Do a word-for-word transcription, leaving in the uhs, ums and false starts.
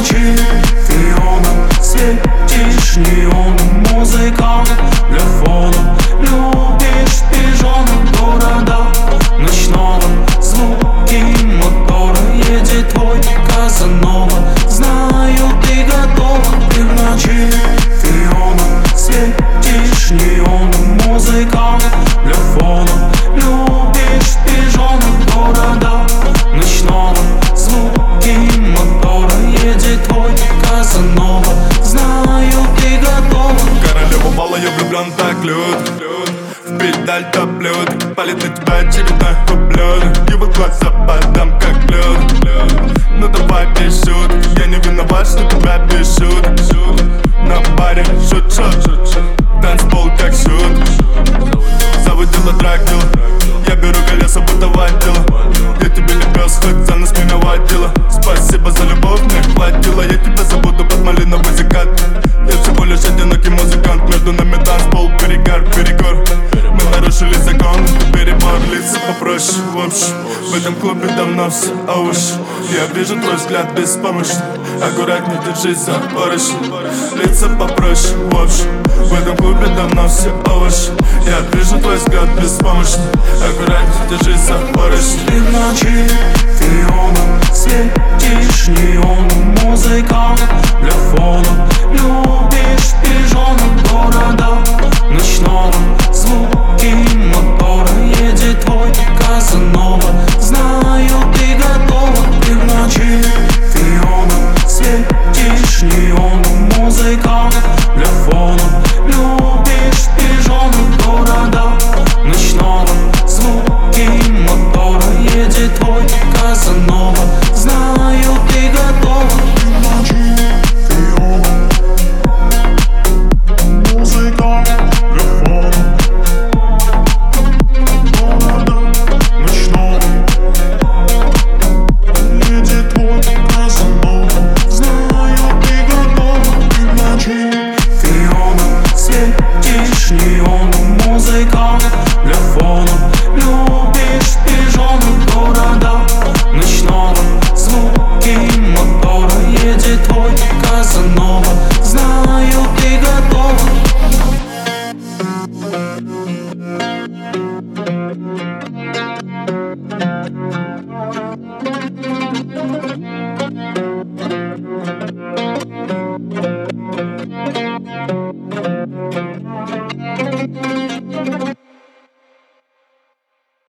ночи фионом светишь неоном. Музыка для фона, любишь пижоном города ночного. Звуки мотора, едет твой Казанова. Знаю, ты готова. Ты в ночи фионом светишь неоном. Музыка для фона, любишь пижоном города ночного. Звуки мотора, едет твой Казанова. Знаю, ты готова. Королева бала, я влюблен так лют. В педаль топлют, палит на тебя очередной ублюдок. Его глаза подам как лед. Ну давай без шуток, я не виноват, что тебя бесит. На баре шут-шут, танцпол как шут. Заводила Дракула, я беру колеса, будто водила. Я тебе не пес, хоть за нас меня водила. Спасибо за любовь, мне хватило. Я тебя забуду под малиновый закат. Я всего лишь одинокий музыкант. Между нами танцпол, перегар, перегор. Мы нарушили закон, перебор, лица попроще. В общем, в этом клубе давно все ауш. Я вижу твой взгляд беспомощный. Аккуратней держись за поручни. Лица попроще, в общем, в этом клубе давно все овощи. Я вижу твой взгляд беспомощный. Аккуратней держись за поручни. Ты в ночи фионом светишь неоном. Музыка для фона, любишь пижоном города ночного. Звуки мотора, едет твой Казанова. Знаю, ты готова. Ты в ночи фионом светишь неоном. Музыка для фона, любишь пижоном города ночного. Звуки мотора, едет твой Казанова. Знаю, ты готова. Ты в ночи фионом. Музыка для фона, города ночного. Едет твой Казанова. Знаю, ты готова. Ты в ночи фионом светишь неоном. Музыка для фона, любишь пижоном города ночного. Звуки мотора, едет твой Казанова. Знаю, ты готова. Thank you.